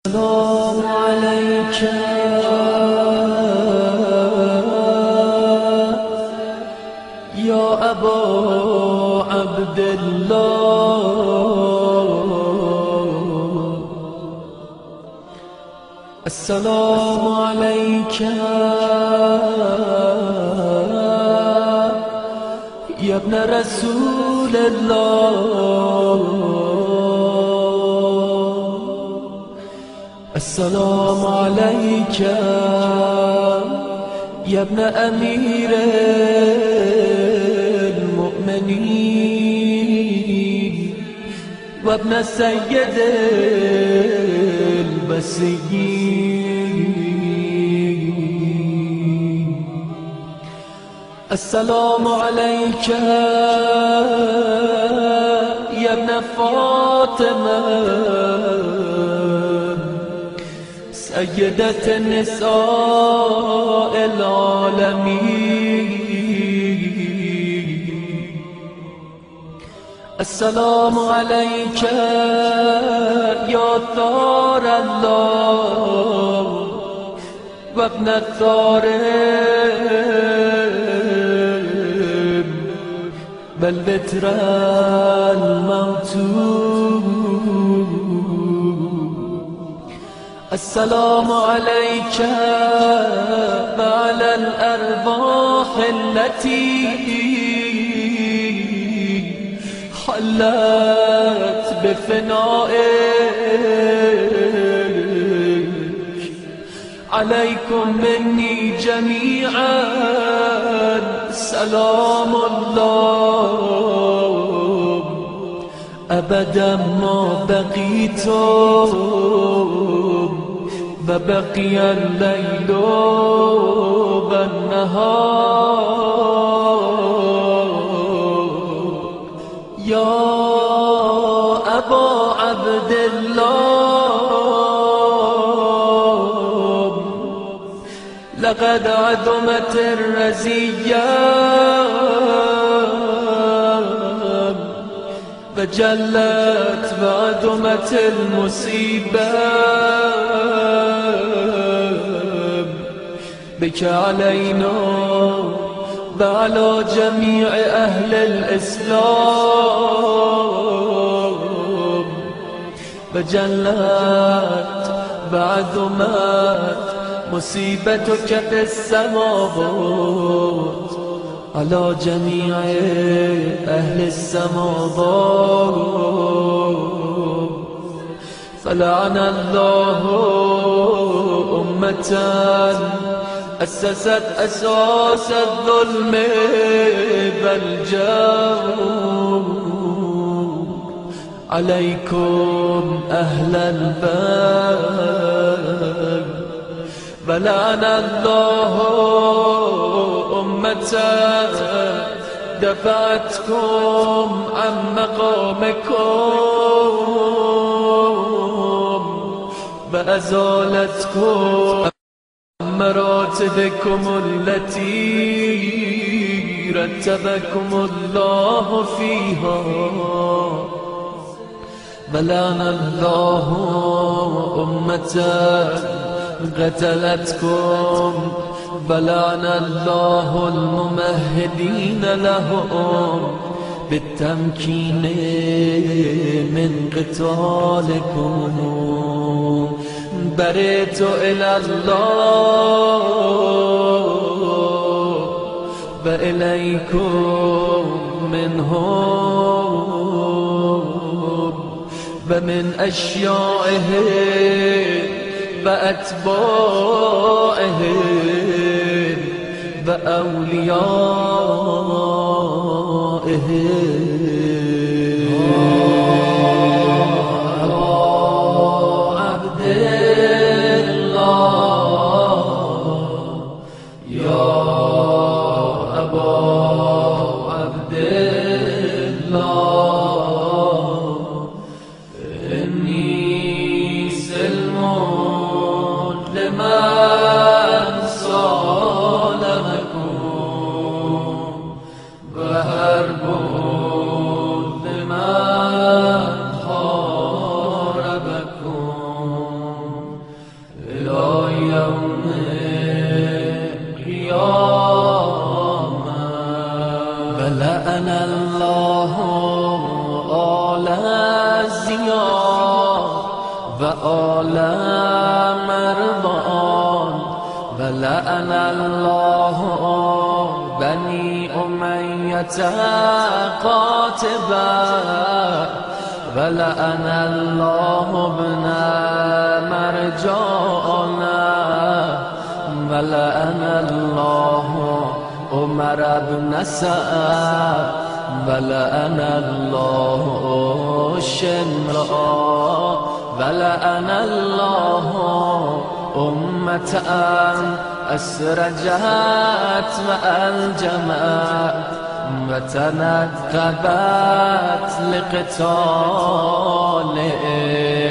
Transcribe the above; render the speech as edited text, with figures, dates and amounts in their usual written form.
السلام عليك يا أبا عبد الله. السلام عليك يا ابن رسول الله. السلام عليك يا ابن أمير المؤمنين وابن سيد البسيين. السلام عليك يا ابن فاطمة سيدة النساء العالمين. السلام عليك يا ثار الله وابن الثارم بل بتر الموتود. السلام عليك وعلى الأرواح التي حلت بفنائك. عليكم مني جميعا سلام الله أبدا ما بقيتم وبقي الليل والنهار. يا أبا عبد الله لقد عظمت الرزية وجلت وعظمت المصيبة بك علينا وعلى جميع أهل الإسلام. وجلت وعظمت مصيبتك في السماوات على جميع أهل السماوات. فلعن الله أمة أسست أساس الظلم والجور. عليكم أهل الباب. ولعن الله أمة دفعتكم عن مقامكم وأزالتكم مراتبكم التي رتبكم الله فيها. ولعن الله أمة قتلتكم ولعن الله الممهدين لهم بالتمكين من قتالكم. برئت إلى الله وإليكم منهم ومن أشيائهم وأتباعهم وأوليائهم. عبد الله يا أبا عبد الله إني سلم لمن صالحكم وهرب لمن حاربكم. وآل مروان ولعن الله بني أمية قاتبا ولعن الله ابن مرجانا ولعن الله عمر بن سعد ولعن الله شمرا ولعن الله أمة أسرجت وألجمت وتنكبت لقتاله